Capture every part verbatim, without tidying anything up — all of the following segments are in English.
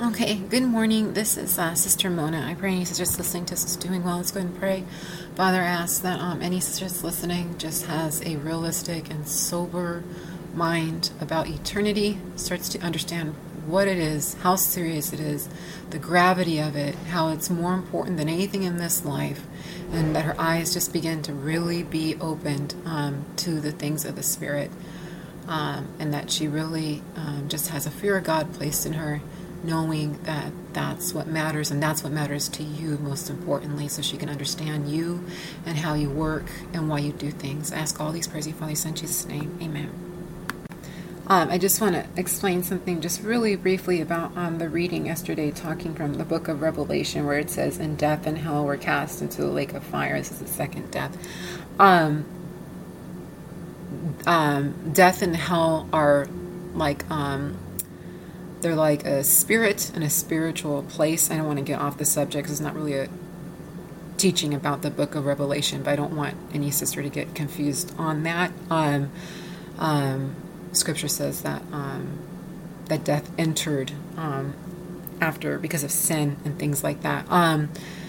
Okay, good morning. This is uh, Sister Mona. I pray any sisters listening to us is doing well. Let's go ahead and pray. Father, I ask that um, any sisters listening just has a realistic and sober mind about eternity, starts to understand what it is, how serious it is, the gravity of it, how it's more important than anything in this life, and that her eyes just begin to really be opened um, to the things of the Spirit, um, and that she really um, just has a fear of God placed in her, knowing that that's what matters, and that's what matters to you most importantly, so she can understand you and how you work and why you do things. I ask all these prayers, you Father, in Jesus' name, amen. Um, I just want to explain something just really briefly about um, the reading yesterday, talking from the book of Revelation, where it says, "And death and hell were cast into the lake of fire." This is the second death. Um, um, death and hell are like... Um, They're like a spirit and a spiritual place. I don't want to get off the subject because it's not really a teaching about the book of Revelation, but I don't want any sister to get confused on that. Um, um, scripture says that um, that death entered um, after because of sin and things like that. Um,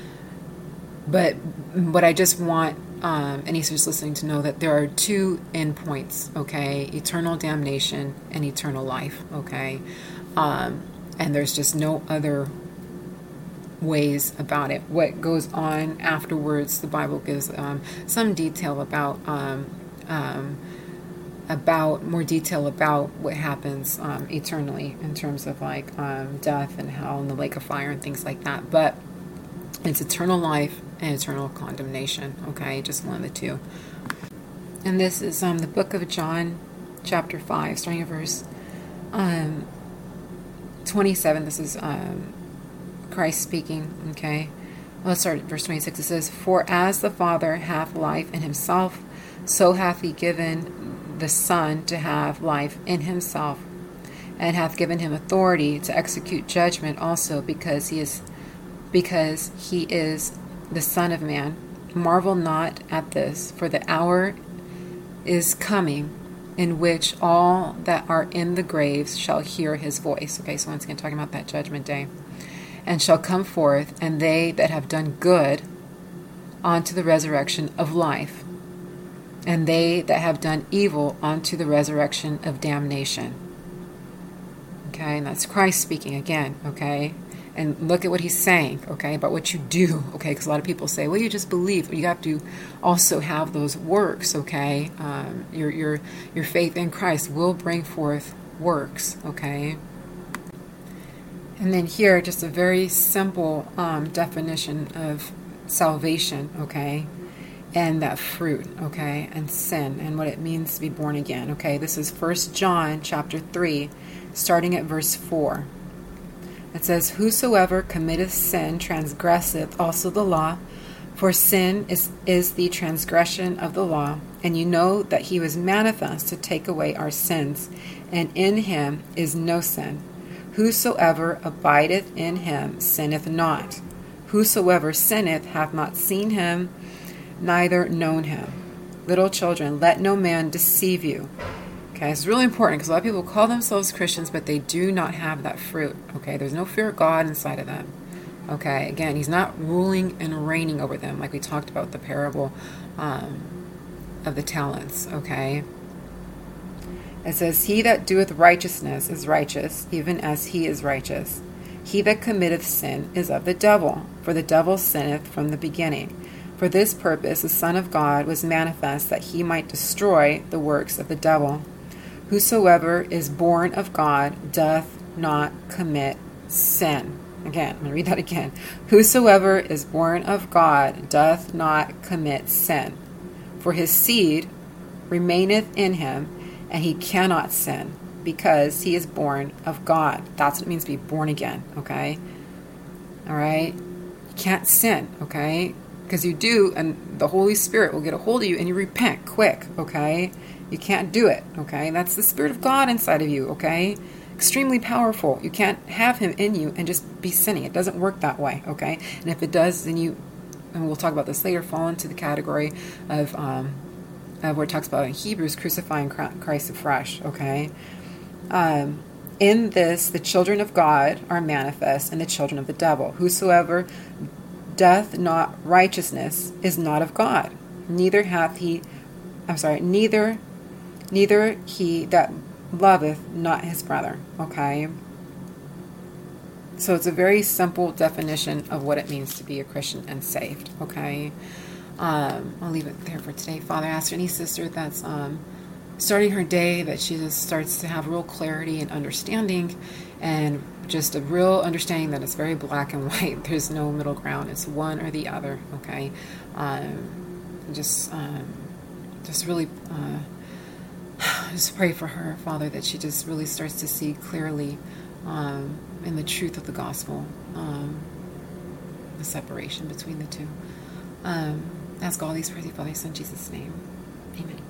but what I just want um, any sisters listening to know that there are two endpoints, okay? Eternal damnation and eternal life, okay? Um, and there's just no other ways about it. What goes on afterwards, the Bible gives um, some detail about um, um, about more detail about what happens um, eternally in terms of like um, death and hell and the lake of fire and things like that. But it's eternal life and eternal condemnation. Okay, just one of the two. And this is um, the book of John, chapter five, starting at verse Um, twenty-seven. This is um, Christ speaking, okay? Well, let's start at verse twenty-six. It says, "For as the Father hath life in himself, so hath he given the Son to have life in himself, and hath given him authority to execute judgment also, because he is because he is the Son of Man. Marvel not at this, for the hour is coming in which all that are in the graves shall hear his voice." Okay, so once again, talking about that judgment day. "And shall come forth, and they that have done good unto the resurrection of life, and they that have done evil unto the resurrection of damnation." Okay, and that's Christ speaking again, okay? And look at what he's saying, okay, about what you do, okay? Because a lot of people say, well, you just believe. You have to also have those works, okay? Um, your your your faith in Christ will bring forth works, okay? And then here, just a very simple um, definition of salvation, okay? And that fruit, okay? And sin, and what it means to be born again, okay? This is First John chapter three, starting at verse four. It says, "Whosoever committeth sin transgresseth also the law, for sin is, is the transgression of the law. And you know that he was manifest to take away our sins, and in him is no sin. Whosoever abideth in him sinneth not. Whosoever sinneth hath not seen him, neither known him. Little children, let no man deceive you." Okay, it's really important because a lot of people call themselves Christians, but they do not have that fruit. Okay, there's no fear of God inside of them. Okay, again, he's not ruling and reigning over them like we talked about the parable um, of the talents. Okay, it says, "He that doeth righteousness is righteous, even as he is righteous. He that committeth sin is of the devil, for the devil sinneth from the beginning. For this purpose the Son of God was manifest, that he might destroy the works of the devil. Whosoever is born of God doth not commit sin." Again, I'm going to read that again. "Whosoever is born of God doth not commit sin. For his seed remaineth in him, and he cannot sin, because he is born of God." That's what it means to be born again, okay? All right? You can't sin, okay? Because you do, and the Holy Spirit will get a hold of you, and you repent quick, okay? You can't do it, okay? That's the Spirit of God inside of you, okay? Extremely powerful. You can't have him in you and just be sinning. It doesn't work that way, okay? And if it does, then you, and we'll talk about this later, fall into the category of, um, of where it talks about in Hebrews, crucifying Christ afresh, okay? Um, In this, the children of God are manifest, and the children of the devil. Whosoever doth not righteousness is not of God, neither hath he, I'm sorry, neither, neither he that loveth not his brother. Okay? So it's a very simple definition of what it means to be a Christian and saved. Okay? Um, I'll leave it there for today. Father, I ask for any sister that's um, starting her day, that she just starts to have real clarity and understanding, and just a real understanding that it's very black and white. There's no middle ground. It's one or the other. Okay, um, just um, just really uh, just pray for her, Father, that she just really starts to see clearly um, in the truth of the gospel, um, the separation between the two. Um, ask all these praise, Father, in Jesus' name. Amen.